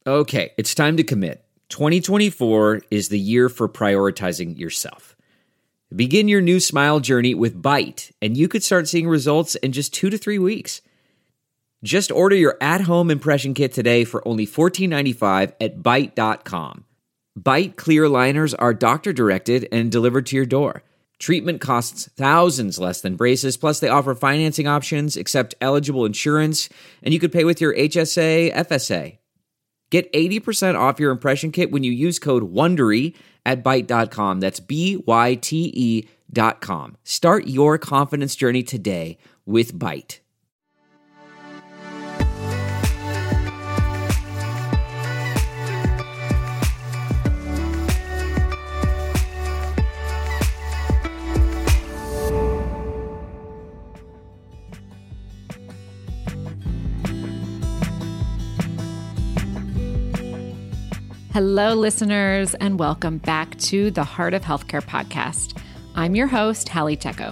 Okay, it's time to commit. 2024 is the year for prioritizing yourself. Begin your new smile journey with Byte, and you could start seeing results in just 2 to 3 weeks. Just order your at-home impression kit today for only $14.95 at Byte.com. Byte clear aligners are doctor-directed and delivered to your door. Treatment costs thousands less than braces, plus they offer financing options, accept eligible insurance, and you could pay with your HSA, FSA. Get 80% off your impression kit when you use code WONDERY at Byte.com. That's BYTE.com. Start your confidence journey today with Byte. Hello, listeners, and welcome back to the Heart of Healthcare podcast. I'm your host, Hallie Tecco.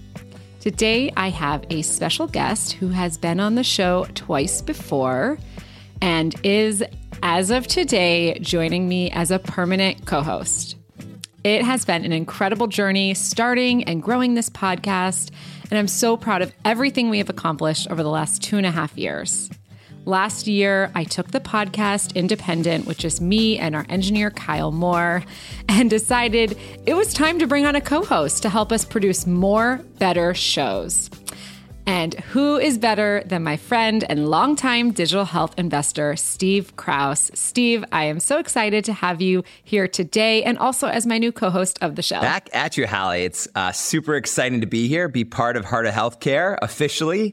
Today, I have a special guest who has been on the show twice before and is, as of today, joining me as a permanent co-host. It has been an incredible journey starting and growing this podcast, and I'm so proud of everything we have accomplished over the last 2.5 years. Last year, I took the podcast independent with just me and our engineer, Kyle Moore, and decided it was time to bring on a co-host to help us produce more, better shows. And who is better than my friend and longtime digital health investor, Steve Kraus. Steve, I am so excited to have you here today and also as my new co-host of the show. Back at you, Hallie. It's super exciting to be here, be part of Heart of Healthcare officially.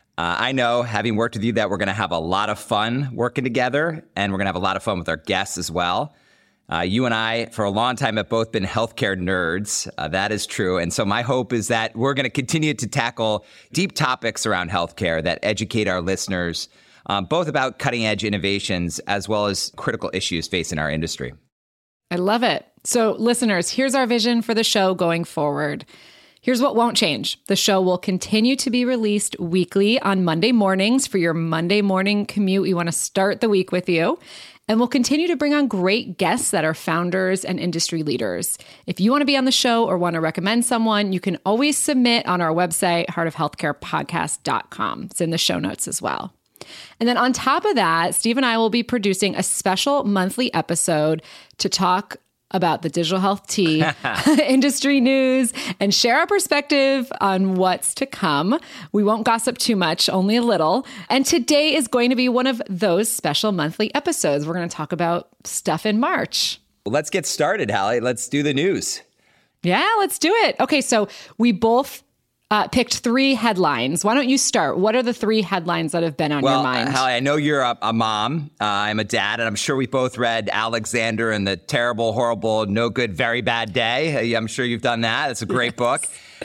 I know, having worked with you, that we're going to have a lot of fun working together, and we're going to have a lot of fun with our guests as well. You and I, for a long time, have both been healthcare nerds. That is true. And so my hope is that we're going to continue to tackle deep topics around healthcare that educate our listeners, both about cutting-edge innovations as well as critical issues facing our industry. I love it. So, listeners, here's our vision for the show going forward. Here's what won't change. The show will continue to be released weekly on Monday mornings for your Monday morning commute. We want to start the week with you. And we'll continue to bring on great guests that are founders and industry leaders. If you want to be on the show or want to recommend someone, you can always submit on our website, heartofhealthcarepodcast.com. It's in the show notes as well. And then on top of that, Steve and I will be producing a special monthly episode to talk about the digital health tea, industry news, and share our perspective on what's to come. We won't gossip too much, only a little. And today is going to be one of those special monthly episodes. We're going to talk about stuff in March. Well, let's get started, Hallie. Let's do the news. Yeah, let's do it. Okay, so we both picked 3 headlines. Why don't you start? What are the 3 headlines that have been on your mind? Well, Hallie, I know you're a mom. I'm a dad, and I'm sure we both read Alexander and the Terrible, Horrible, No Good, Very Bad Day. I'm sure you've done that. It's a great book.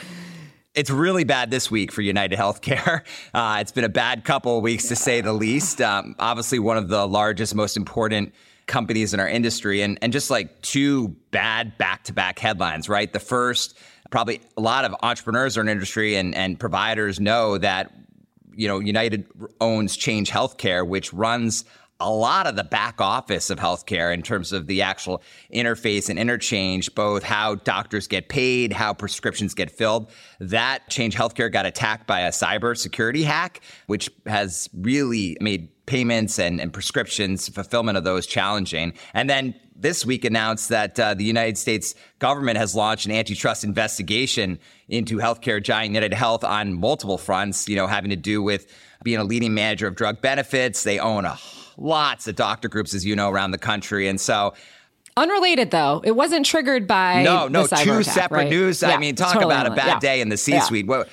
It's really bad this week for United Healthcare. It's been a bad couple of weeks, to say the least. Obviously, one of the largest, most important companies in our industry, and just like 2 bad back-to-back headlines, right? The first, probably a lot of entrepreneurs in our industry and providers know that, you know, United owns Change Healthcare, which runs a lot of the back office of healthcare in terms of the actual interface and interchange, both how doctors get paid, how prescriptions get filled. That Change Healthcare got attacked by a cybersecurity hack, which has really made payments and prescriptions, fulfillment of those challenging. And then this week announced that the United States government has launched an antitrust investigation into healthcare giant United Health on multiple fronts, you know, having to do with being a leading manager of drug benefits. They own lots of doctor groups, as you know, around the country. And so unrelated, though. It wasn't triggered by no, the cyber 2 attack, separate right? news. Yeah, I mean, talk totally about a bad day in the C-suite. Yeah.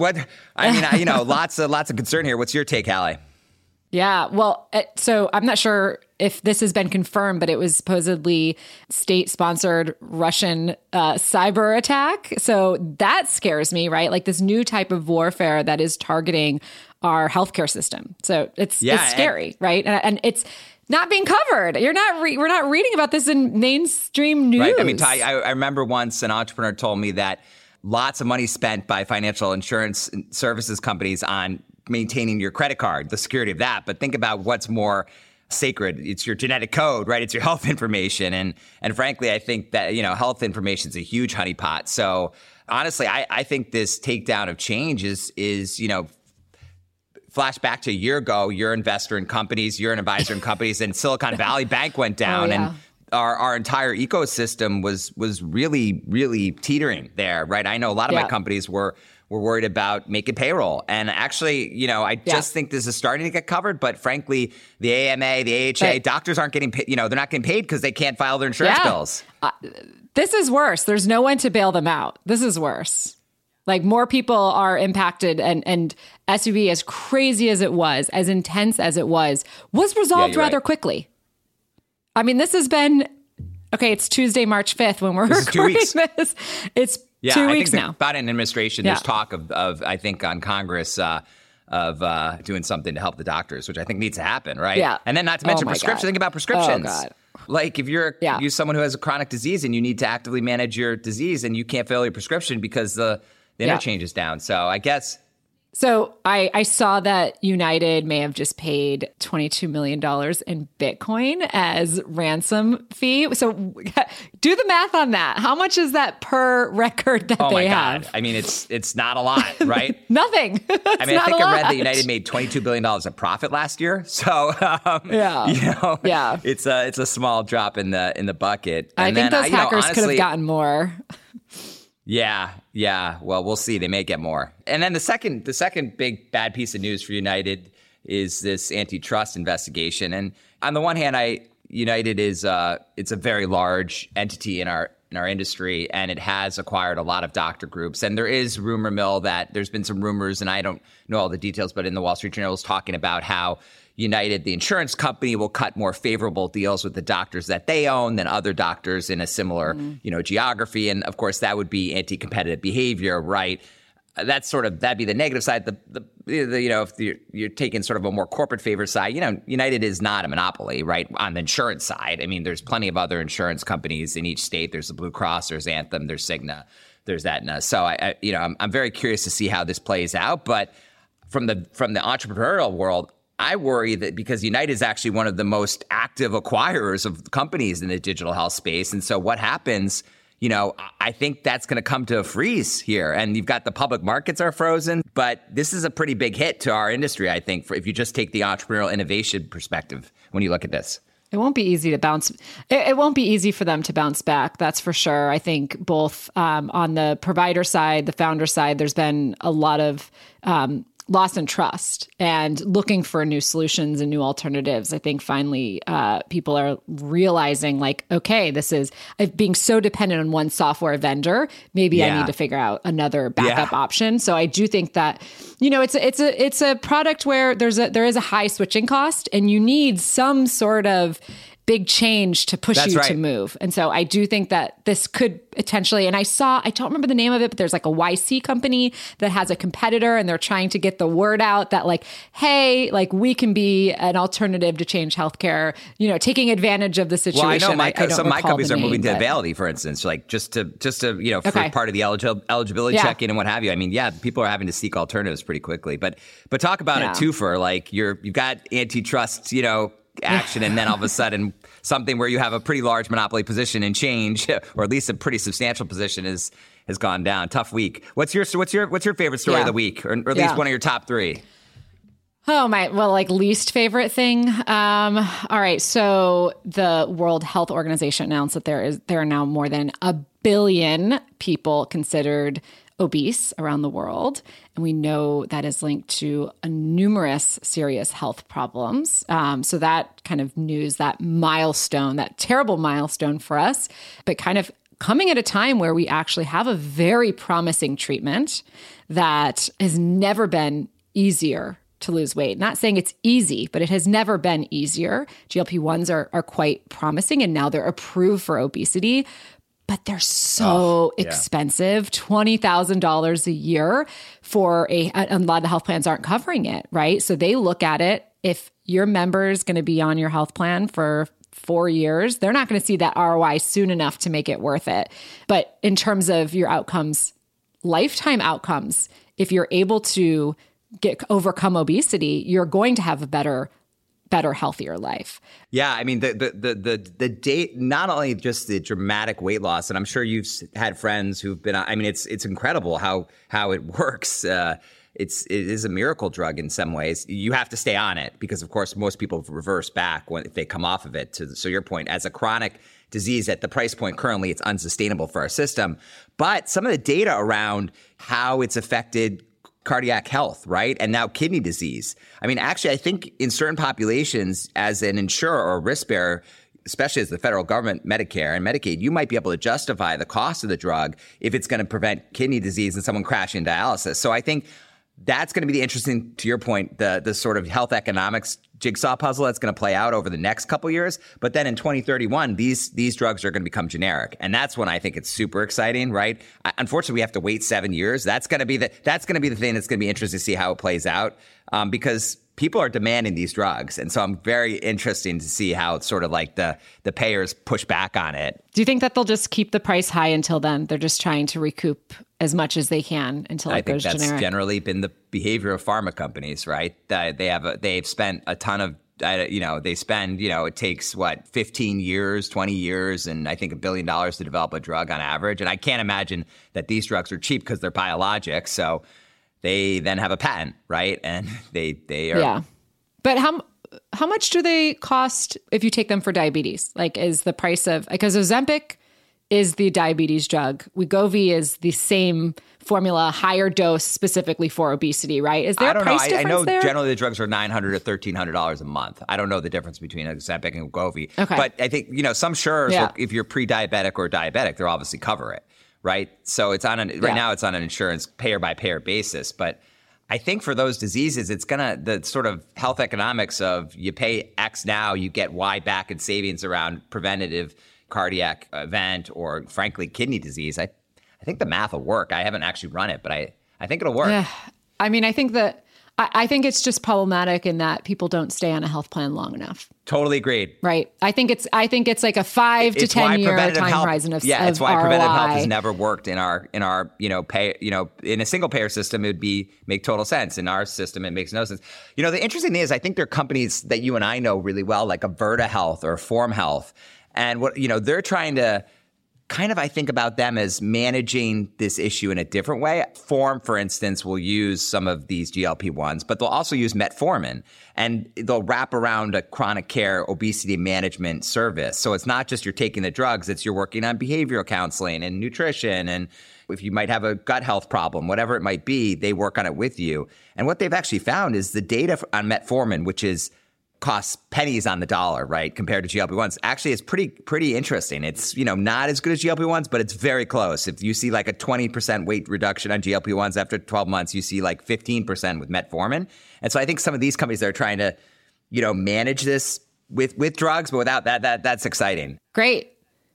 Lots of concern here. What's your take, Hallie? Yeah, well, so I'm not sure if this has been confirmed, but it was supposedly state-sponsored Russian cyber attack. So that scares me, right? Like this new type of warfare that is targeting our healthcare system. So it's scary, right? And it's not being covered. We're not reading about this in mainstream news. Right. I mean, I remember once an entrepreneur told me that lots of money spent by financial insurance services companies on maintaining your credit card, the security of that. But think about what's more sacred. It's your genetic code, right? It's your health information. And frankly, I think that, health information is a huge honeypot. So honestly, I think this takedown of change is flash back to a year ago, you're an investor in companies, you're an advisor in companies, and Silicon Valley Bank went down and our entire ecosystem was really, really teetering there, right? I know a lot of my companies were worried about making payroll. And actually, I just think this is starting to get covered. But frankly, the AMA, the AHA, doctors aren't getting paid, they're not getting paid because they can't file their insurance bills. This is worse. There's no one to bail them out. This is worse. Like more people are impacted and SVB, as crazy as it was, as intense as it was resolved rather quickly. I mean, this has been, it's Tuesday, March 5th when we're recording this. It's 2 weeks now. Biden administration, there's talk of, I think, on Congress of doing something to help the doctors, which I think needs to happen, right? Yeah. And then not to mention prescriptions. Think about prescriptions. Oh, God. Like if you're someone who has a chronic disease and you need to actively manage your disease and you can't fill your prescription because the interchange is down. So I guess. So I saw that United may have just paid $22 million in Bitcoin as ransom fee. So do the math on that. How much is that per record that they have? God. I mean, it's not a lot, right? Nothing. I mean, I think I read that United made $22 billion of profit last year. So it's a small drop in the bucket. And I think those hackers could have gotten more. Yeah. Well, we'll see. They may get more. And then the second big bad piece of news for United is this antitrust investigation. And on the one hand, United is it's a very large entity in our industry, and it has acquired a lot of doctor groups. And there is rumor mill that there's been some rumors, and I don't know all the details, but in the Wall Street Journal is talking about how United, the insurance company, will cut more favorable deals with the doctors that they own than other doctors in a similar, geography. And of course, that would be anti-competitive behavior, right? That'd be the negative side. If you're taking sort of a more corporate favor side, United is not a monopoly, right? On the insurance side, I mean, there's plenty of other insurance companies in each state. There's the Blue Cross, there's Anthem, there's Cigna, there's Aetna. So I'm very curious to see how this plays out. But from the entrepreneurial world, I worry that because United is actually one of the most active acquirers of companies in the digital health space. And so what happens, I think that's going to come to a freeze here. And you've got the public markets are frozen. But this is a pretty big hit to our industry, I think, if you just take the entrepreneurial innovation perspective when you look at this. It won't be easy to bounce. It won't be easy for them to bounce back. That's for sure. I think both on the provider side, the founder side, there's been a lot of loss in trust and looking for new solutions and new alternatives. I think finally people are realizing like, okay, this is being so dependent on one software vendor. Maybe I need to figure out another backup option. So I do think that, it's a product where there is a high switching cost and you need some sort of big change to push to move. And so I do think that this could potentially, and I don't remember the name of it, but there's like a YC company that has a competitor and they're trying to get the word out that like, hey, like we can be an alternative to Change Healthcare, taking advantage of the situation. Well, I know some of my companies are moving to Availity, for instance, like just to for part of the eligibility check-in and what have you. I mean, people are having to seek alternatives pretty quickly, but talk about it too for like you've got antitrust, action, and then all of a sudden something where you have a pretty large monopoly position in Change, or at least a pretty substantial position, has gone down. Tough week. What's your favorite story of the week, or at least one of your top three? Oh my! Well, like least favorite thing. All right. So the World Health Organization announced that there are now more than 1 billion people considered obese around the world. And we know that is linked to numerous serious health problems. So that kind of news, that milestone, that terrible milestone for us, but kind of coming at a time where we actually have a very promising treatment that has never been easier to lose weight. Not saying it's easy, but it has never been easier. GLP-1s are quite promising, and now they're approved for obesity. But they're so expensive, $20,000 a year for a lot of the health plans aren't covering it, right? So they look at it. If your member is going to be on your health plan for 4 years, they're not going to see that ROI soon enough to make it worth it. But in terms of your outcomes, lifetime outcomes, if you're able to overcome obesity, you're going to have a better better, healthier life. Yeah, I mean, the date, not only just the dramatic weight loss, and I'm sure you've had friends who've been, I mean, it's incredible how it works. It is a miracle drug in some ways. You have to stay on it because, of course, most people reverse back if they come off of it. So your point, as a chronic disease at the price point currently, it's unsustainable for our system. But some of the data around how it's affected cardiac health, right? And now kidney disease. I mean, actually, I think in certain populations, as an insurer or a risk bearer, especially as the federal government, Medicare and Medicaid, you might be able to justify the cost of the drug if it's going to prevent kidney disease and someone crashing dialysis. So I think that's going to be the interesting, to your point, the sort of health economics jigsaw puzzle that's going to play out over the next couple of years. But then in 2031, these drugs are going to become generic. And that's when I think it's super exciting, right? Unfortunately, we have to wait 7 years. That's going to be the thing that's going to be interesting to see how it plays out, because people are demanding these drugs. And so I'm very interested to see how it's sort of like the payers push back on it. Do you think that they'll just keep the price high until then? They're just trying to recoup as much as they can until it goes generic? I think that's generally been the behavior of pharma companies, right? They've spent a ton of, it takes 15 years, 20 years, and I think $1 billion to develop a drug on average. And I can't imagine that these drugs are cheap because they're biologics. So they then have a patent, right? And they are. Yeah. But how much do they cost if you take them for diabetes? Like, is the price of, because Ozempic is the diabetes drug. Wegovy is the same formula, higher dose specifically for obesity, right? Is there a price difference there? I know generally the drugs are $900 to $1,300 a month. I don't know the difference between Ozempic and Wegovy. Okay. But I think, some insurers, if you're pre-diabetic or diabetic, they'll obviously cover it, right? So it's now it's on an insurance payer by payer basis. But I think for those diseases, it's the sort of health economics of you pay X now, you get Y back in savings around preventative cardiac event or, frankly, kidney disease. I think the math will work. I haven't actually run it, but I think it'll work. I mean, I think it's just problematic in that people don't stay on a health plan long enough. Totally agreed. Right. I think it's like a 5 to 10 year time horizon of it's why ROI. Preventative health has never worked in our pay, in a single payer system. It would make total sense. In our system, it makes no sense. The interesting thing is I think there are companies that you and I know really well, like Averta Health or Form Health. And what, they're trying to kind of, I think about them as managing this issue in a different way. Form, for instance, will use some of these GLP-1s, but they'll also use metformin, and they'll wrap around a chronic care obesity management service. So it's not just you're taking the drugs, it's you're working on behavioral counseling and nutrition. And if you might have a gut health problem, whatever it might be, they work on it with you. And what they've actually found is the data on metformin, which costs pennies on the dollar, right, compared to GLP-1s. Actually, it's pretty interesting. It's, not as good as GLP-1s, but it's very close. If you see like a 20% weight reduction on GLP-1s after 12 months, you see like 15% with metformin. And so I think some of these companies that are trying to, manage this with drugs, but without that's exciting. Great.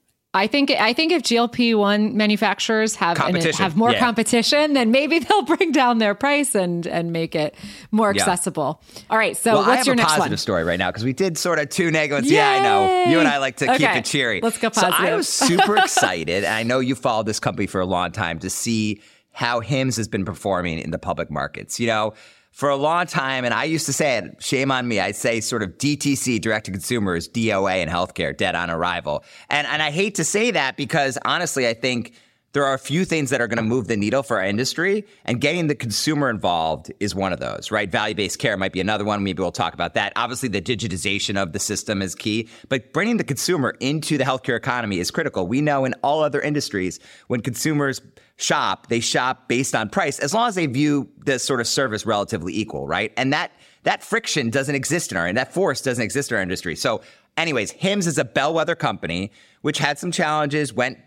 I think if GLP-1 manufacturers have more competition, then maybe they'll bring down their price and make it more accessible. All right, so what's your next one? I have a positive story right now because we did sort of two negatives. Yeah, I know. You and I like to keep it cheery. Let's go positive. So I was super excited, and I know you followed this company for a long time, to see how Hims has been performing in the public markets. For a long time, and I used to say it, shame on me, I'd say sort of DTC, direct-to-consumer, is DOA in healthcare, dead on arrival. And I hate to say that because, honestly, I think there are a few things that are going to move the needle for our industry, and getting the consumer involved is one of those, right? Value-based care might be another one. Maybe we'll talk about that. Obviously, the digitization of the system is key, but bringing the consumer into the healthcare economy is critical. We know in all other industries, when consumers shop, they shop based on price, as long as they view the sort of service relatively equal, right? And that friction doesn't exist in that force doesn't exist in our industry. So anyways, Hims is a bellwether company, which had some challenges, went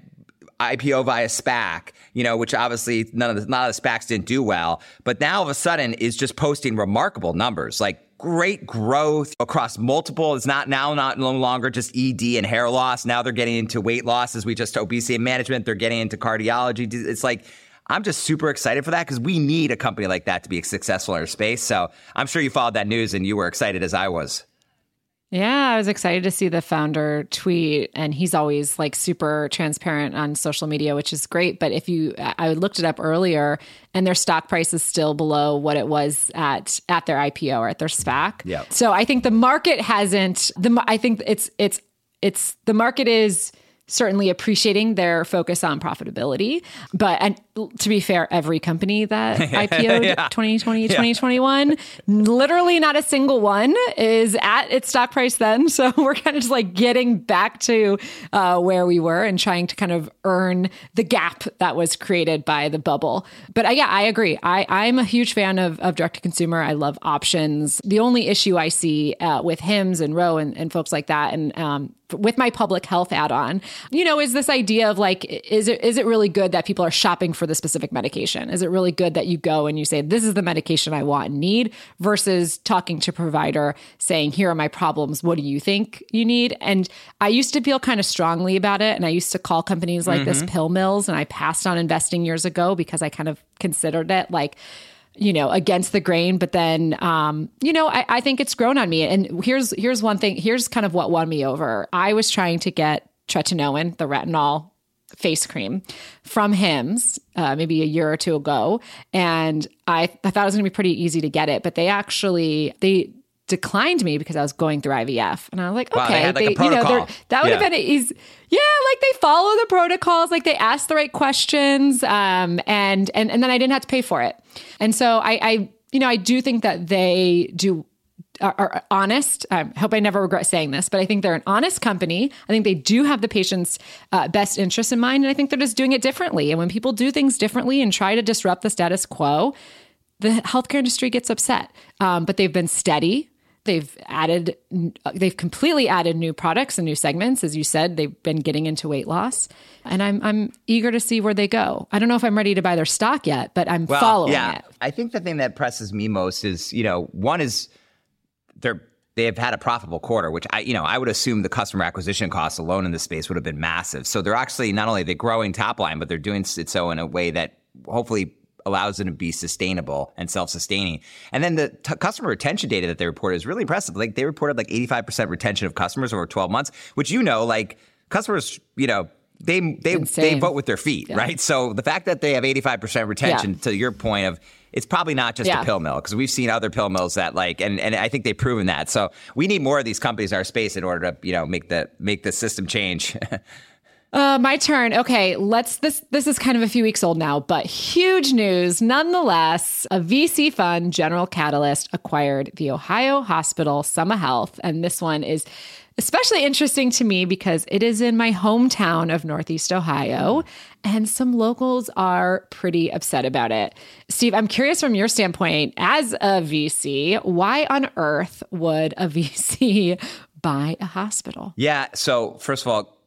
IPO via SPAC, which obviously none of the SPACs didn't do well, but now all of a sudden is just posting remarkable numbers, like great growth across multiple. It's no longer just ED and hair loss. Now they're getting into weight loss, as we just obesity management. They're getting into cardiology. It's like, I'm just super excited for that because we need a company like that to be successful in our space. So I'm sure you followed that news and you were excited as I was. Yeah, I was excited to see the founder tweet, and he's always like super transparent on social media, which is great. But I looked it up earlier, and their stock price is still below what it was at their IPO or at their SPAC. Yeah. So I think the market hasn't. I think it's the market is certainly appreciating their focus on profitability. And to be fair, every company that IPO'd 2020, 2021, literally not a single one is at its stock price then. So we're kind of just like getting back to where we were and trying to kind of earn the gap that was created by the bubble. But I agree. I'm a huge fan of direct to consumer. I love options. The only issue I see with Hims and Ro and folks like that, and with my public health add-on, is this idea of like, is it really good that people are shopping for the specific medication? Is it really good that you go and you say, this is the medication I want and need, versus talking to a provider saying, here are my problems. What do you think you need? And I used to feel kind of strongly about it. And I used to call companies like this pill mills, and I passed on investing years ago because I kind of considered it like, against the grain. But then, I think it's grown on me. And here's one thing. Here's kind of what won me over. I was trying to get tretinoin, the retinol face cream, from Hims maybe a year or two ago. And I thought it was going to be pretty easy to get it. But they declined me because I was going through IVF. And I was like, wow, okay, they had like a protocol. That would have been easy. Yeah, like they follow the protocols, like they ask the right questions, and then I didn't have to pay for it. And so I do think that they are honest. I hope I never regret saying this, but I think they're an honest company. I think they do have the patient's best interest in mind, and I think they're just doing it differently. And when people do things differently and try to disrupt the status quo, the healthcare industry gets upset. But they've been steady. They've completely added new products and new segments. As you said, they've been getting into weight loss, and I'm eager to see where they go. I don't know if I'm ready to buy their stock yet, but I'm following it. I think the thing that presses me most is, one is they have had a profitable quarter, which I would assume the customer acquisition costs alone in this space would have been massive. So they're actually not only growing top line, but they're doing it so in a way that hopefully allows them to be sustainable and self-sustaining. And then the customer retention data that they reported is really impressive. Like they reported 85% retention of customers over 12 months, which customers, they vote with their feet, right? So the fact that they have 85% retention, to your point of, it's probably not just a pill mill, because we've seen other pill mills that and I think they've proven that. So we need more of these companies in our space in order to make the system change. My turn. Okay, this is kind of a few weeks old now, but huge news nonetheless. A VC fund, General Catalyst, acquired the Ohio hospital Summa Health, and this one is especially interesting to me because it is in my hometown of Northeast Ohio, and some locals are pretty upset about it. Steve, I'm curious from your standpoint as a VC, why on earth would a VC buy a hospital? Yeah, so first of all,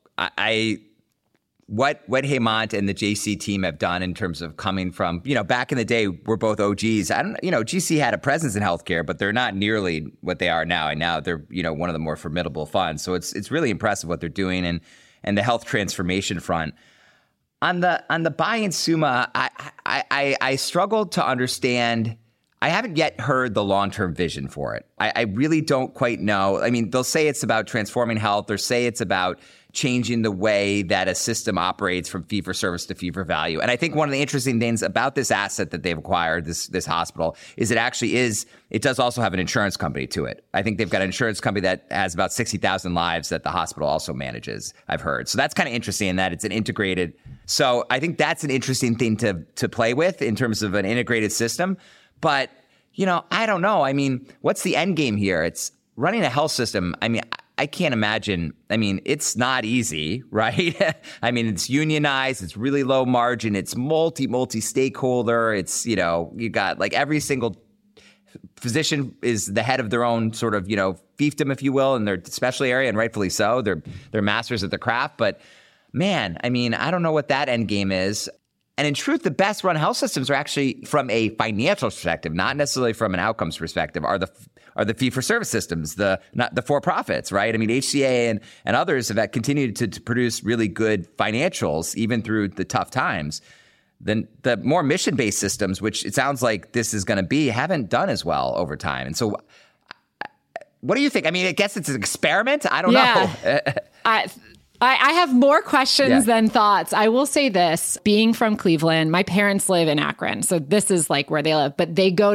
what Hemant and the JC team have done in terms of coming from, back in the day, we're both OGs. GC had a presence in healthcare, but they're not nearly what they are now. And now they're, one of the more formidable funds. So it's really impressive what they're doing and the health transformation front. On the buy in Summa, I struggled to understand. I haven't yet heard the long-term vision for it. I really don't quite know. I mean, they'll say it's about transforming health, or say it's about changing the way that a system operates from fee-for-service to fee-for-value. And I think one of the interesting things about this asset that they've acquired, this hospital, is it does also have an insurance company to it. I think they've got an insurance company that has about 60,000 lives that the hospital also manages, I've heard. So that's kind of interesting in that it's an integrated. So I think that's an interesting thing to play with in terms of an integrated system. But, I don't know. I mean, what's the end game here? It's running a health system. I mean, I can't imagine. I mean, it's not easy, right? I mean, it's unionized. It's really low margin. It's multi-stakeholder. It's, you got every single physician is the head of their own sort of, fiefdom, if you will, in their specialty area, and rightfully so. They're masters at the craft. But man, I mean, I don't know what that end game is. And in truth, the best run health systems are actually, from a financial perspective, not necessarily from an outcomes perspective, are the fee-for-service systems, not the for-profits, right? I mean, HCA and others have continued to produce really good financials even through the tough times. Then the more mission-based systems, which it sounds like this is going to be, haven't done as well over time. And so What do you think? I mean, I guess it's an experiment. I don't know. I have more questions than thoughts. I will say this, being from Cleveland, my parents live in Akron. So this is like where they live, but there's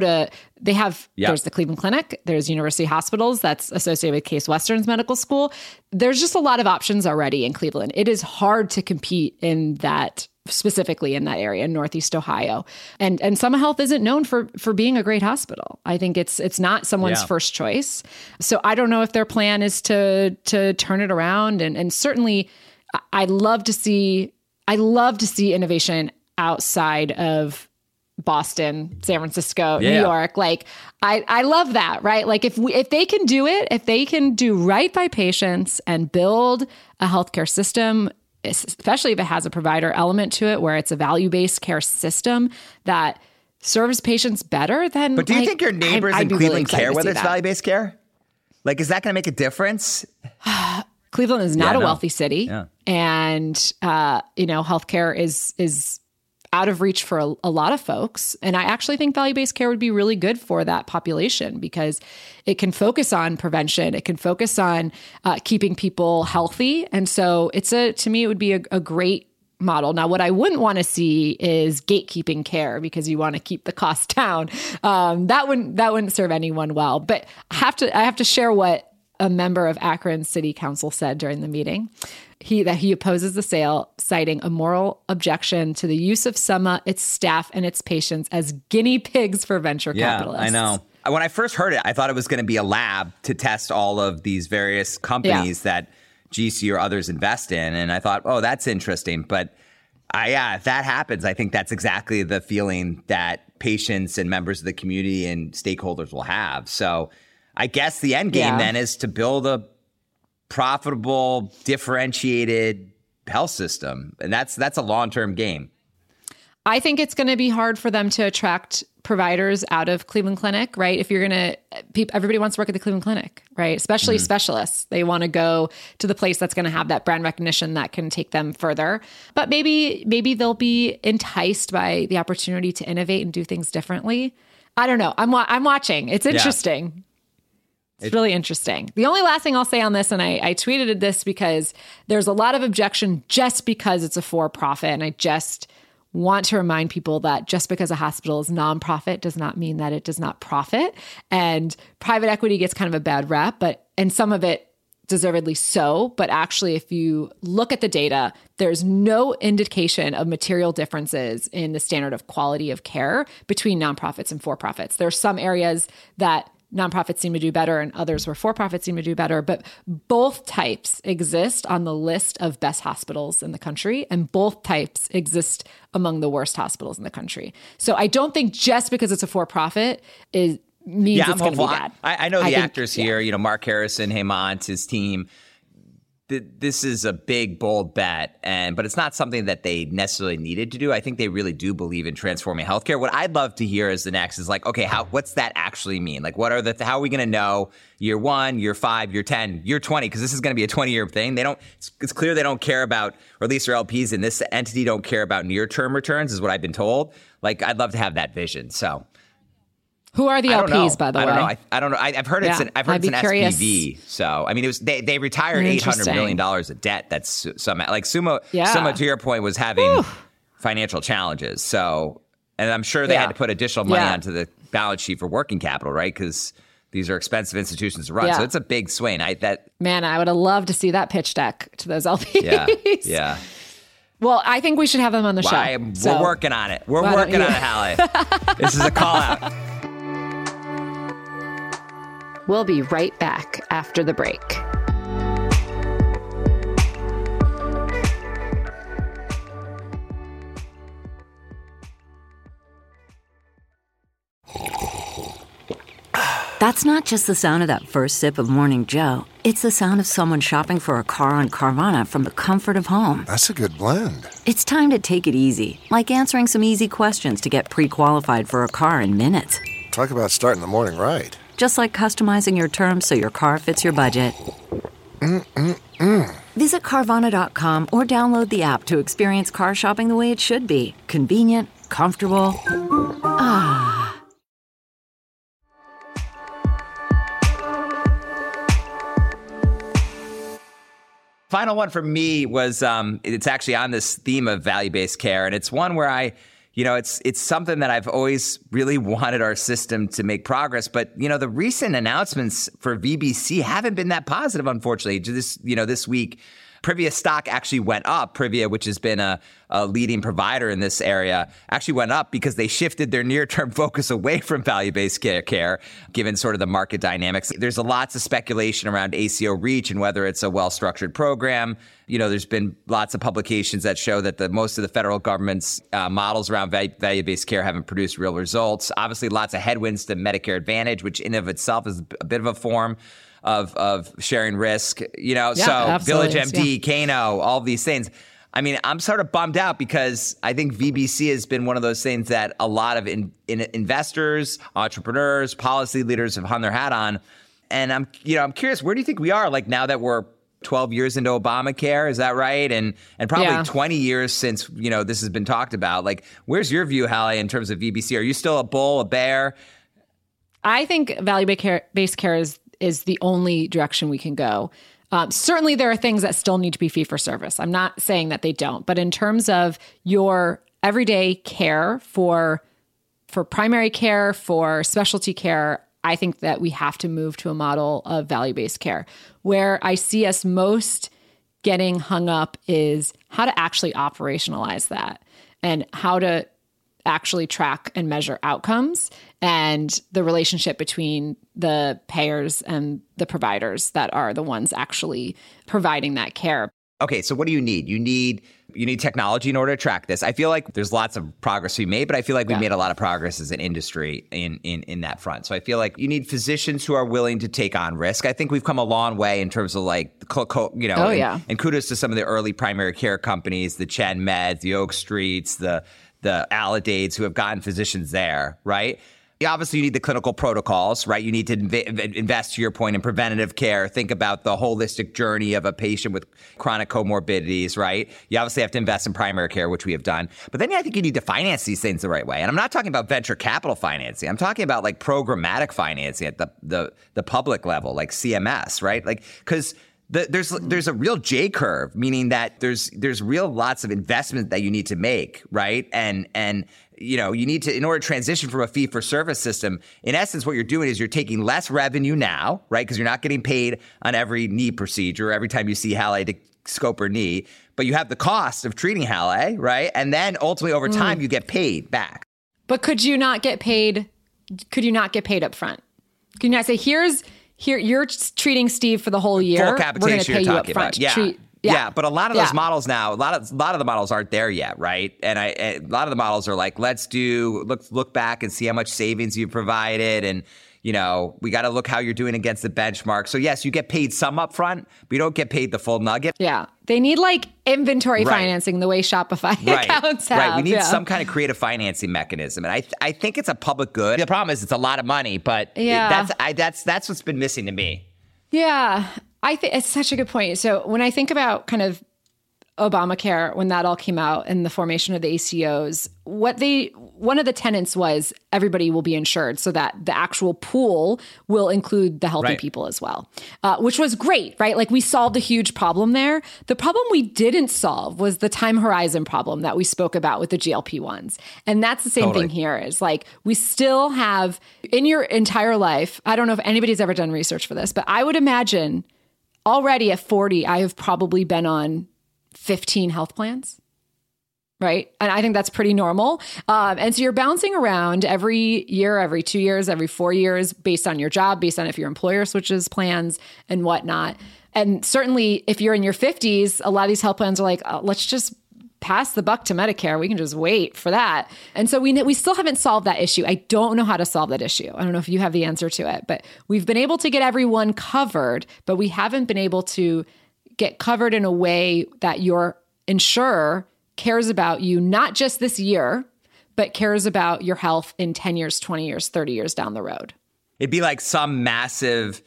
the Cleveland Clinic, there's University Hospitals that's associated with Case Western's medical school. There's just a lot of options already in Cleveland. It is hard to compete specifically in that area, in Northeast Ohio. And Summit Health isn't known for being a great hospital. I think it's not someone's first choice. So I don't know if their plan is to turn it around. And certainly I love to see innovation outside of Boston, San Francisco, New York. Like I love that, right? Like if they can do it, if they can do right by patients and build a healthcare system, especially if it has a provider element to it, where it's a value-based care system that serves patients better, then. But do you think your neighbors in Cleveland care whether it's value-based care? Like, is that going to make a difference? Cleveland is not a wealthy city, and healthcare is out of reach for a lot of folks. And I actually think value-based care would be really good for that population because it can focus on prevention. It can focus on keeping people healthy. And so to me, it would be a great model. Now, what I wouldn't want to see is gatekeeping care because you want to keep the cost down. That wouldn't serve anyone well. But I have to share what a member of Akron City Council said during the meeting. He opposes the sale, citing a moral objection to the use of Summit, its staff, and its patients as guinea pigs for venture capitalists. I know. When I first heard it, I thought it was going to be a lab to test all of these various companies that GC or others invest in. And I thought, oh, that's interesting. But if that happens, I think that's exactly the feeling that patients and members of the community and stakeholders will have. So I guess the end game then is to build a profitable, differentiated health system. And that's a long-term game. I think it's going to be hard for them to attract providers out of Cleveland Clinic, right? If you're going to, everybody wants to work at the Cleveland Clinic, right? Especially specialists. They want to go to the place that's going to have that brand recognition that can take them further. But maybe they'll be enticed by the opportunity to innovate and do things differently. I don't know. I'm watching. It's interesting. Yeah. It's really interesting. The only last thing I'll say on this, and I tweeted this because there's a lot of objection just because it's a for-profit. And I just want to remind people that just because a hospital is nonprofit does not mean that it does not profit. And private equity gets kind of a bad rap, and some of it deservedly so. But actually, if you look at the data, there's no indication of material differences in the standard of quality of care between nonprofits and for-profits. There are some areas that nonprofits seem to do better and others where for-profits seem to do better, but both types exist on the list of best hospitals in the country, and both types exist among the worst hospitals in the country. So I don't think just because it's a for-profit means it's going to be bad. I know the actors here, Mark Harrison, Hemant, his team. This is a big, bold bet, but it's not something that they necessarily needed to do. I think they really do believe in transforming healthcare. What I'd love to hear is like, okay, what's that actually mean? Like, how are we going to know year 1, year 5, year 10, year 20? Because this is going to be a 20-year thing. It's clear they don't care about, or at least their LPs in this entity don't care about near-term returns, is what I've been told. Like, I'd love to have that vision. So. Who are the LPs, by the way? I don't know. I've heard it's an SPV. So I mean, they retired $800 million of debt. That's some like Summa. Summa, to your point, was having financial challenges. So, and I'm sure they had to put additional money onto the balance sheet for working capital, right? Because these are expensive institutions to run. So it's a big swing. I would have loved to see that pitch deck to those LPs. Yeah. Well, I think we should have them on the show. We're working on it. We're working on it, Hallie. This is a call out. We'll be right back after the break. That's not just the sound of that first sip of Morning Joe. It's the sound of someone shopping for a car on Carvana from the comfort of home. That's a good blend. It's time to take it easy, like answering some easy questions to get pre-qualified for a car in minutes. Talk about starting the morning right. Just like customizing your terms so your car fits your budget. Visit Carvana.com or download the app to experience car shopping the way it should be. Convenient, comfortable. Final one for me was, it's actually on this theme of value-based care. And it's one where it's something that I've always really wanted our system to make progress. But, the recent announcements for VBC haven't been that positive, unfortunately. This week, Privia stock actually went up. Privia, which has been a leading provider in this area, actually went up because they shifted their near-term focus away from value-based care, given sort of the market dynamics. There's lots of speculation around ACO REACH and whether it's a well-structured program. There's been lots of publications that show that most of the federal government's models around value-based care haven't produced real results. Obviously, lots of headwinds to Medicare Advantage, which in of itself is a bit of a form of sharing risk, so Village MD, Kano, all these things. I mean, I'm sort of bummed out because I think VBC has been one of those things that a lot of investors, entrepreneurs, policy leaders have hung their hat on. And I'm curious, where do you think we are? Like now that we're 12 years into Obamacare, is that right? And probably 20 years since, this has been talked about. Like, where's your view, Hallie, in terms of VBC? Are you still a bull, a bear? I think value-based care is the only direction we can go. Certainly there are things that still need to be fee-for-service. I'm not saying that they don't, but in terms of your everyday care for primary care, for specialty care, I think that we have to move to a model of value-based care. Where I see us most getting hung up is how to actually operationalize that and how to actually track and measure outcomes and the relationship between the payers and the providers that are the ones actually providing that care. Okay, so what do you need? You need technology in order to track this. I feel like there's lots of progress we made, but I feel like we made a lot of progress as an industry in that front. So I feel like you need physicians who are willing to take on risk. I think we've come a long way in terms of and kudos to some of the early primary care companies, the ChenMeds, the Oak Streets, the Aledades who have gotten physicians there, right? Obviously, you need the clinical protocols, right? You need to invest, to your point, in preventative care. Think about the holistic journey of a patient with chronic comorbidities, right? You obviously have to invest in primary care, which we have done. But then I think you need to finance these things the right way. And I'm not talking about venture capital financing. I'm talking about like programmatic financing at the public level, like CMS, right? Like, because there's a real J curve, meaning that there's real lots of investment that you need to make, right? And you need to, in order to transition from a fee for service system, in essence, what you're doing is you're taking less revenue now, right? Because you're not getting paid on every knee procedure, every time you see Hallie to scope her knee, but you have the cost of treating Hallie, right? And then ultimately over time, you get paid back. But could you not get paid? Could you not get paid up front? Can you not say, here, you're treating Steve for the whole year. Full capitation you're talking about. Yeah, but a lot of those models now, a lot of the models aren't there yet, right? And a lot of the models are like, let's look back and see how much savings you've provided, and we got to look how you're doing against the benchmark. So yes, you get paid some upfront, but you don't get paid the full nugget. Yeah, they need like inventory financing the way Shopify accounts have. Right, we need some kind of creative financing mechanism, and I think it's a public good. The problem is it's a lot of money, but that's what's been missing to me. Yeah. I think it's such a good point. So when I think about kind of Obamacare, when that all came out and the formation of the ACOs, one of the tenets was everybody will be insured so that the actual pool will include the healthy people as well, which was great, right? Like we solved a huge problem there. The problem we didn't solve was the time horizon problem that we spoke about with the GLP-1s. And that's the same thing here is like, we still have in your entire life, I don't know if anybody's ever done research for this, but I would imagine already at 40, I have probably been on 15 health plans, right? And I think that's pretty normal. And so you're bouncing around every year, every 2 years, every 4 years, based on your job, based on if your employer switches plans and whatnot. And certainly if you're in your 50s, a lot of these health plans are like, let's just pass the buck to Medicare. We can just wait for that. And so we still haven't solved that issue. I don't know how to solve that issue. I don't know if you have the answer to it, but we've been able to get everyone covered, but we haven't been able to get covered in a way that your insurer cares about you, not just this year, but cares about your health in 10 years, 20 years, 30 years down the road. It'd be like some massive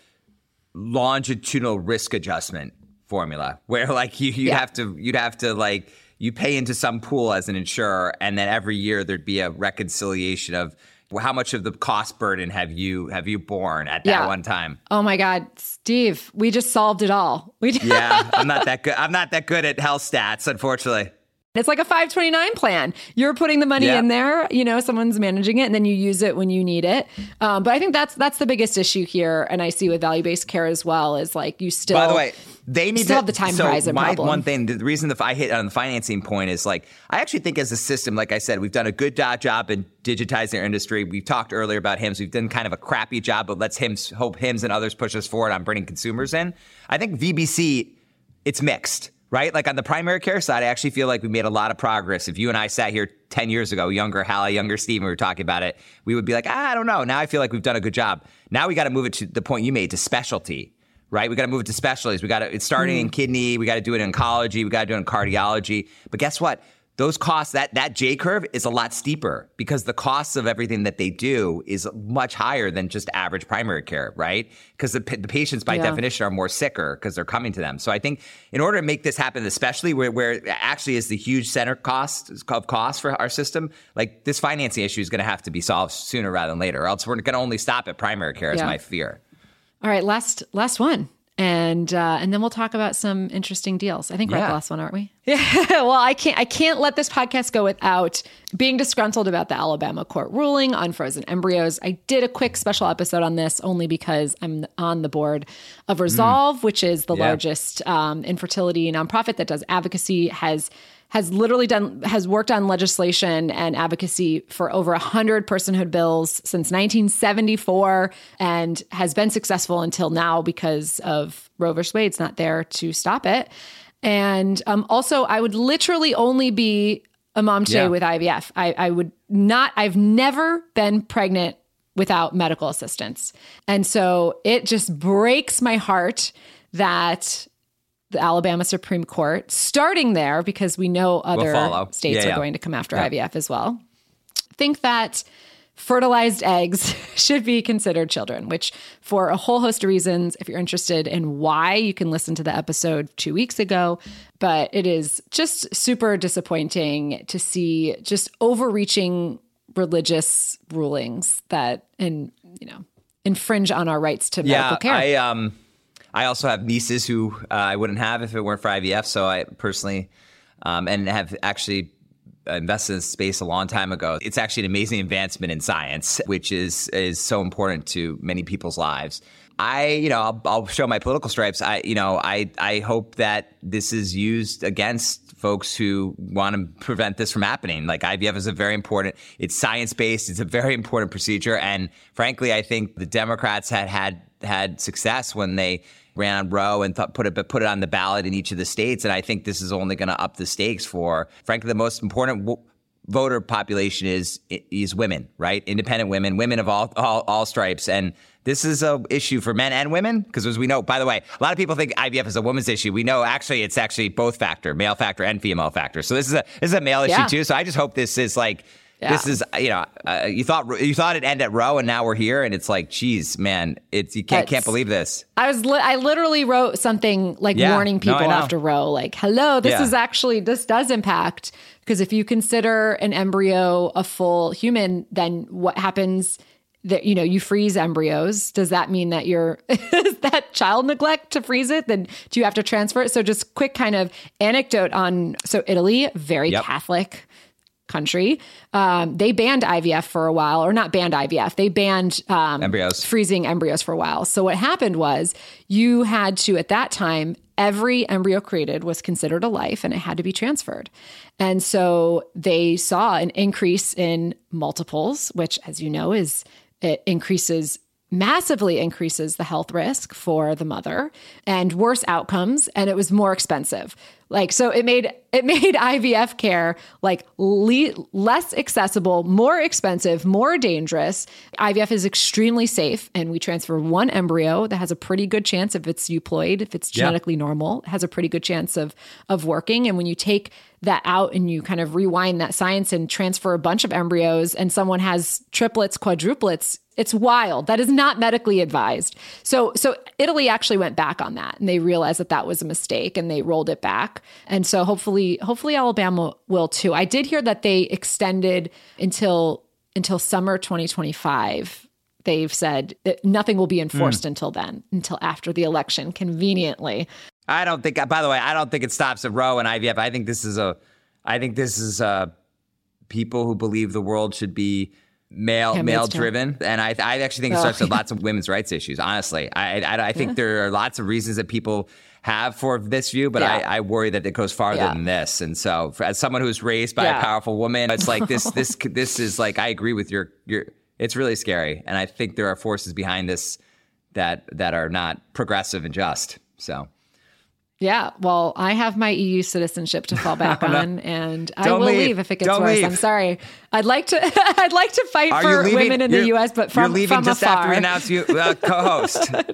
longitudinal risk adjustment formula where like you'd have to like, you pay into some pool as an insurer, and then every year there'd be a reconciliation of, How much of the cost burden have you borne at that one time? Oh my God, Steve, we just solved it all. Yeah, I'm not that good. I'm not that good at health stats, unfortunately. It's like a 529 plan. You're putting the money in there, someone's managing it, and then you use it when you need it. But I think that's the biggest issue here. And I see with value-based care as well is like you still, by the way, they need still to have the time horizon problem. One thing, the reason that I hit on the financing point is like, I actually think as a system, like I said, we've done a good job in digitizing our industry. We've talked earlier about HIMSS. We've done kind of a crappy job, but let's hope HIMSS and others push us forward on bringing consumers in. I think VBC, it's mixed. Right? Like on the primary care side, I actually feel like we made a lot of progress. If you and I sat here 10 years ago, younger Hallie, younger Steve, we were talking about it, we would be like, I don't know. Now I feel like we've done a good job. Now we got to move it to the point you made, to specialty, right? We got to move it to specialties. It's starting in kidney. We got to do it in oncology. We got to do it in cardiology. But guess what? Those costs, that J curve is a lot steeper because the costs of everything that they do is much higher than just average primary care, right? Because the patients by definition are more sicker because they're coming to them. So I think in order to make this happen, especially where it actually is the huge center cost for our system, like this financing issue is going to have to be solved sooner rather than later, or else we're going to only stop at primary care is my fear. All right, last one. And then we'll talk about some interesting deals. I think we're at the last one, aren't we? Yeah. Well, I can't let this podcast go without being disgruntled about the Alabama court ruling on frozen embryos. I did a quick special episode on this only because I'm on the board of Resolve, which is the largest infertility nonprofit that does advocacy, has worked on legislation and advocacy for over 100 personhood bills since 1974 and has been successful until now because of Roe v. Wade's not there to stop it. And also, I would literally only be a mom today with IVF. I've never been pregnant without medical assistance. And so it just breaks my heart that the Alabama Supreme Court, starting there, because we know other states are going to come after IVF as well, think that fertilized eggs should be considered children, which for a whole host of reasons, if you're interested in why, you can listen to the episode 2 weeks ago. But it is just super disappointing to see just overreaching religious rulings that, infringe on our rights to medical care. I also have nieces who I wouldn't have if it weren't for IVF. So I personally and have actually invested in this space a long time ago. It's actually an amazing advancement in science, which is so important to many people's lives. I'll show my political stripes. I hope that this is used against folks who want to prevent this from happening. Like IVF is it's science-based. It's a very important procedure. And frankly, I think the Democrats had success when they ran on Roe and put it on the ballot in each of the states. And I think this is only going to up the stakes for, frankly, the most important voter population is women, right? Independent women of all stripes. And this is an issue for men and women because, as we know, by the way, a lot of people think IVF is a woman's issue. We know it's actually both factor, male factor and female factor. So this is a male issue too. So I just hope this is like, this is, you thought it'd end at Roe and now we're here and it's like, geez, man, you can't believe this. I literally wrote something like warning people after Roe, like, hello, this does impact, because if you consider an embryo a full human, then what happens that, you freeze embryos. Does that mean that is that child neglect to freeze it? Then do you have to transfer it? So just quick kind of anecdote so Italy, very Catholic country. They banned IVF for a while, or not banned IVF. They banned embryos, freezing embryos for a while. So what happened was you had to, at that time, every embryo created was considered a life and it had to be transferred. And so they saw an increase in multiples, which, as you know, massively increases the health risk for the mother and worse outcomes. And it was more expensive. So it made IVF care less accessible, more expensive, more dangerous. IVF is extremely safe, and we transfer one embryo that has a pretty good chance, if it's euploid, if it's genetically normal, has a pretty good chance of working. And when you take that out and you kind of rewind that science and transfer a bunch of embryos and someone has triplets, quadruplets, it's wild. That is not medically advised. So Italy actually went back on that and they realized that was a mistake and they rolled it back. And so hopefully Alabama will too. I did hear that they extended until until summer 2025. They've said that nothing will be enforced until then, until after the election, conveniently. I don't think, by the way, I don't think it stops at Roe and IVF. I think this is people who believe the world should be male driven. And I actually think it starts with lots of women's rights issues, honestly. I think there are lots of reasons that people have for this view, but I worry that it goes farther than this. And so as someone who's raised by a powerful woman, it's like this is like, I agree with your it's really scary. And I think there are forces behind this that are not progressive and just. So. Yeah, well, I have my EU citizenship to fall back on, and I will leave if it gets worse. Leave. I'm sorry. I'd like to fight for women in the U.S., but from afar. You're leaving just after we announce you co-host. I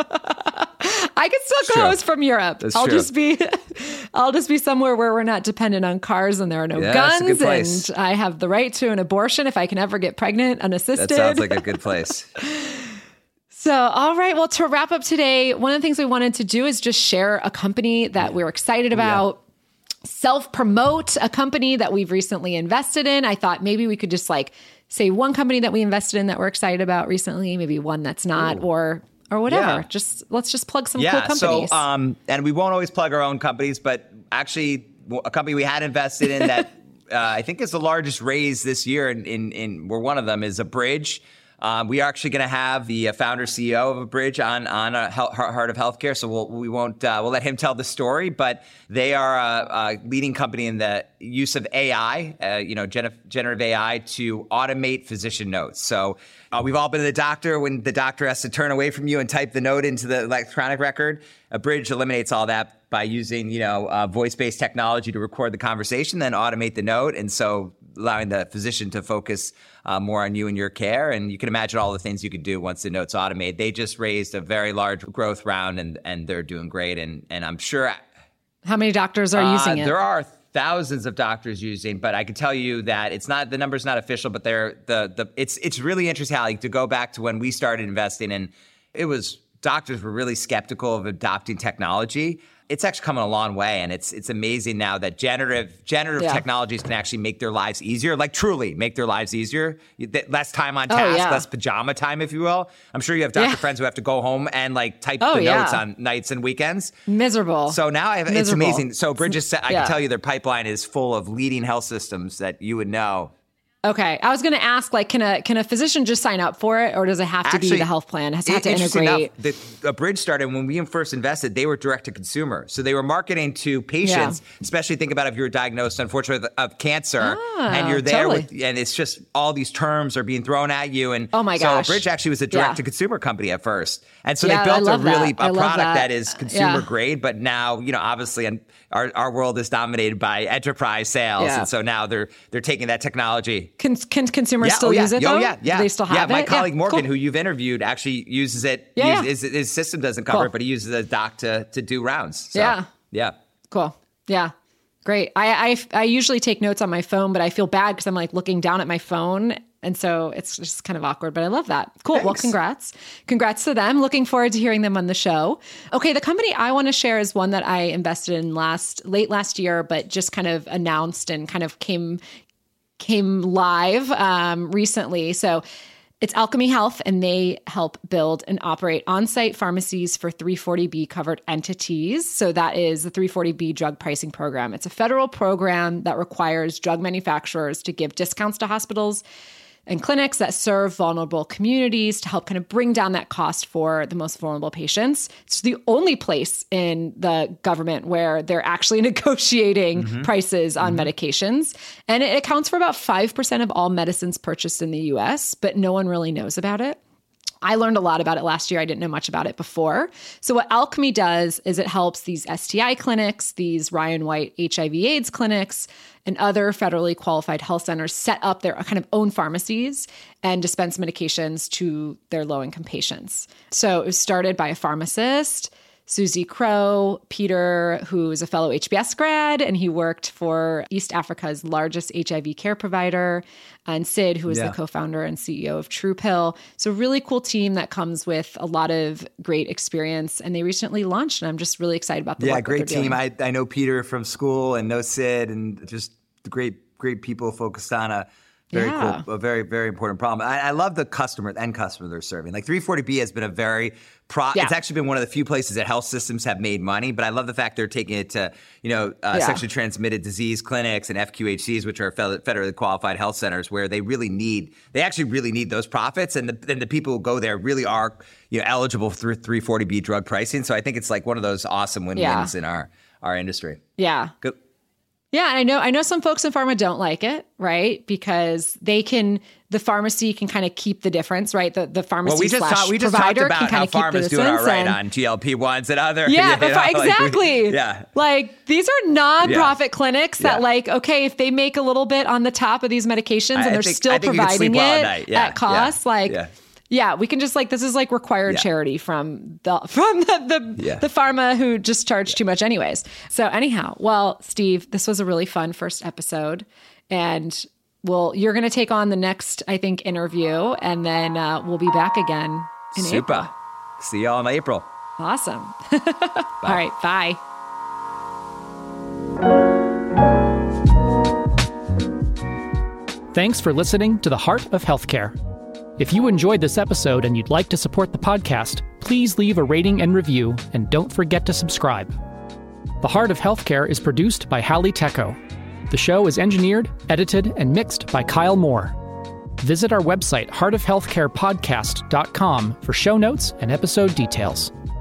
can still co-host from Europe. I'll just be somewhere where we're not dependent on cars and there are no guns, and I have the right to an abortion if I can ever get pregnant unassisted. That sounds like a good place. So, all right. Well, to wrap up today, one of the things we wanted to do is just share a company that we're excited about, self-promote a company that we've recently invested in. I thought maybe we could just say one company that we invested in that we're excited about recently, maybe one that's not, or whatever. Let's just plug some cool companies. So, and we won't always plug our own companies, but actually a company we had invested in that I think is the largest raise this year in where one of them is Abridge. We are actually going to have the founder CEO of Abridge on Heart of Healthcare, so we'll let him tell the story. But they are a leading company in the use of AI, generative AI to automate physician notes. So we've all been to the doctor when the doctor has to turn away from you and type the note into the electronic record. Abridge eliminates all that by using voice-based technology to record the conversation, then automate the note, and so allowing the physician to focus more on you and your care. And you can imagine all the things you could do once the note's automated. They just raised a very large growth round, and they're doing great. And I'm sure. How many doctors are using it? There are thousands of doctors using, but I can tell you that the number's not official, but it's really interesting, Hallie, to go back to when we started investing, and doctors were really skeptical of adopting technology. It's actually come a long way, and it's amazing now that generative technologies can actually make their lives easier, truly make their lives easier. Less time on task, less pajama time, if you will. I'm sure you have doctor friends who have to go home and type the notes on nights and weekends. Miserable. So now it's amazing. So Bridges, I can tell you their pipeline is full of leading health systems that you would know. Okay. I was going to ask, can a physician just sign up for it, or does it have to be the health plan? It has to have to integrate? Abridge started when we first invested, they were direct to consumer. So they were marketing to patients, especially think about if you were diagnosed, unfortunately, of cancer, and you're there and it's just all these terms are being thrown at you. And oh my gosh. So Abridge actually was a direct to consumer company at first. And so they built a product that is consumer grade, but now, obviously, and our world is dominated by enterprise sales. Yeah. And so now they're taking that technology. Can consumers still use it, though? Yeah. Do they still have it? My colleague Morgan, who you've interviewed, actually uses it. His system doesn't cover it, but he uses a doc to do rounds. So, yeah. Cool. Yeah. Great. I usually take notes on my phone, but I feel bad because I'm looking down at my phone. And so it's just kind of awkward, but I love that. Cool. Thanks. Well, congrats. Congrats to them. Looking forward to hearing them on the show. Okay. The company I want to share is one that I invested in late last year, but just kind of announced and kind of came live recently. So it's Alchemy Health, and they help build and operate on-site pharmacies for 340B covered entities. So that is the 340B drug pricing program. It's a federal program that requires drug manufacturers to give discounts to hospitals and clinics that serve vulnerable communities to help kind of bring down that cost for the most vulnerable patients. It's the only place in the government where they're actually negotiating prices on medications. And it accounts for about 5% of all medicines purchased in the US, but no one really knows about it. I learned a lot about it last year. I didn't know much about it before. So what Alchemy does is it helps these STI clinics, these Ryan White HIV/AIDS clinics, and other federally qualified health centers set up their kind of own pharmacies and dispense medications to their low-income patients. So it was started by a pharmacist, Susie Crow, Peter, who is a fellow HBS grad, and he worked for East Africa's largest HIV care provider, and Sid, who is the co-founder and CEO of TruePill. So really cool team that comes with a lot of great experience, and they recently launched, and I'm just really excited about the work that they're doing. Yeah, great team. I know Peter from school and know Sid, and just great people focused on a Very cool. A very, very important problem. I love the customer they're serving. Like 340B has been a very it's actually been one of the few places that health systems have made money, but I love the fact they're taking it to, sexually transmitted disease clinics and FQHCs, which are federally qualified health centers, where they actually really need those profits. And the people who go there really are, eligible for 340B drug pricing. So I think it's like one of those awesome win-wins in our industry. Yeah. Good. Yeah, I know some folks in pharma don't like it, right? Because the pharmacy can kind of keep the difference, right? The pharmacy we just talked about how pharma's doing all right on GLP-1s and other. Exactly. Like these are nonprofit clinics that okay, if they make a little bit on the top of these medications and they're still providing it at cost, yeah, we can just this is required charity from the pharma who just charge too much anyways. So anyhow, well, Steve, this was a really fun first episode, and you're going to take on the next, I think, interview, and then we'll be back again in April. See y'all in April. Awesome. All right, bye. Thanks for listening to The Heart of Healthcare. If you enjoyed this episode and you'd like to support the podcast, please leave a rating and review, and don't forget to subscribe. The Heart of Healthcare is produced by Hallie Tecco. The show is engineered, edited, and mixed by Kyle Moore. Visit our website, heartofhealthcarepodcast.com, for show notes and episode details.